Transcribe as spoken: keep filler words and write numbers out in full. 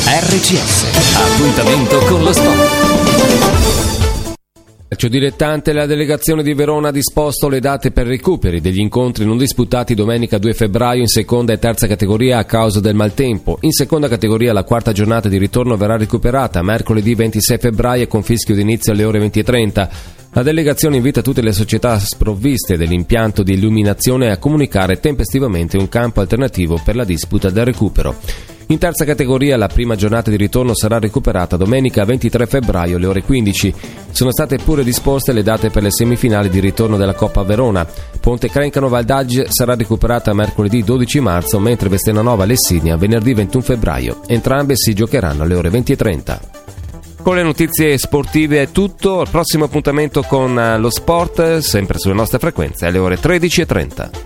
R C S, appuntamento con lo sport. Calcio dilettante, la delegazione di Verona ha disposto le date per recuperi degli incontri non disputati domenica due febbraio in seconda e terza categoria a causa del maltempo. In seconda categoria la quarta giornata di ritorno verrà recuperata mercoledì ventisei febbraio con fischio d'inizio alle ore venti e trenta. La delegazione invita tutte le società sprovviste dell'impianto di illuminazione a comunicare tempestivamente un campo alternativo per la disputa del recupero. In terza categoria la prima giornata di ritorno sarà recuperata domenica ventitré febbraio alle ore quindici. Sono state pure disposte le date per le semifinali di ritorno della Coppa Verona. Ponte Crencano Valdaggi sarà recuperata mercoledì dodici marzo, mentre Vestenanova Lessinia venerdì ventuno febbraio. Entrambe si giocheranno alle ore venti e trenta. Con le notizie sportive è tutto. Il prossimo appuntamento con lo sport, sempre sulle nostre frequenze, alle ore tredici e trenta.